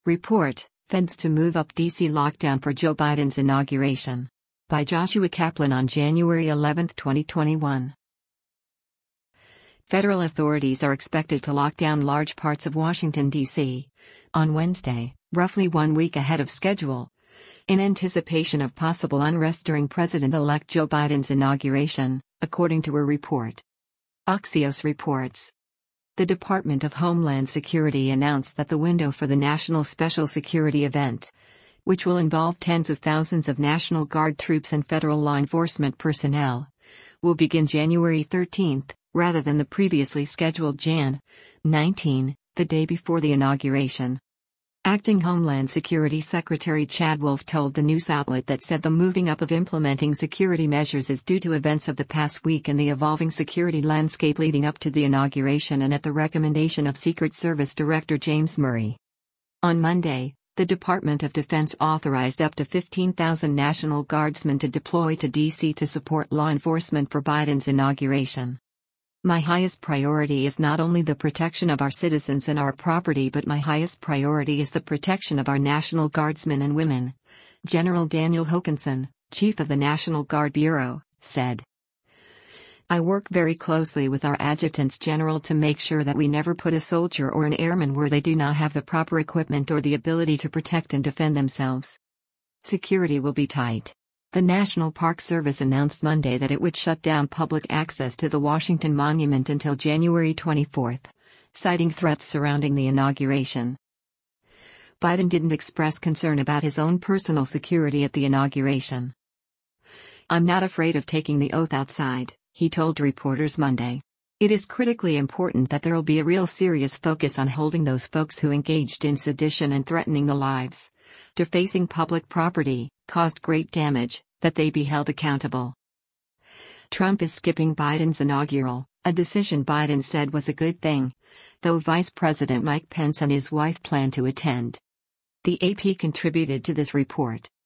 Report, Feds to move up D.C. lockdown for Joe Biden's inauguration. By Joshua Kaplan on January 11, 2021. Federal authorities are expected to lock down large parts of Washington, D.C. on Wednesday, roughly 1 week ahead of schedule, in anticipation of possible unrest during President-elect Joe Biden's inauguration, according to a report. Axios reports. The Department of Homeland Security announced that the window for the National Special Security Event, which will involve tens of thousands of National Guard troops and federal law enforcement personnel, will begin January 13, rather than the previously scheduled Jan. 19, the day before the inauguration. Acting Homeland Security Secretary Chad Wolf told the news outlet that said the moving up of implementing security measures is due to events of the past week and the evolving security landscape leading up to the inauguration and at the recommendation of Secret Service Director James Murray. On Monday, the Department of Defense authorized up to 15,000 National Guardsmen to deploy to D.C. to support law enforcement for Biden's inauguration. My highest priority is not only the protection of our citizens and our property, but my highest priority is the protection of our National Guardsmen and women, General Daniel Hokanson, Chief of the National Guard Bureau, said. I work very closely with our adjutants general to make sure that we never put a soldier or an airman where they do not have the proper equipment or the ability to protect and defend themselves. Security will be tight. The National Park Service announced Monday that it would shut down public access to the Washington Monument until January 24, citing threats surrounding the inauguration. Biden didn't express concern about his own personal security at the inauguration. I'm not afraid of taking the oath outside, he told reporters Monday. It is critically important that there will be a real serious focus on holding those folks who engaged in sedition and threatening the lives, defacing public property, caused great damage, that they be held accountable. Trump is skipping Biden's inaugural, a decision Biden said was a good thing, though Vice President Mike Pence and his wife plan to attend. The AP contributed to this report.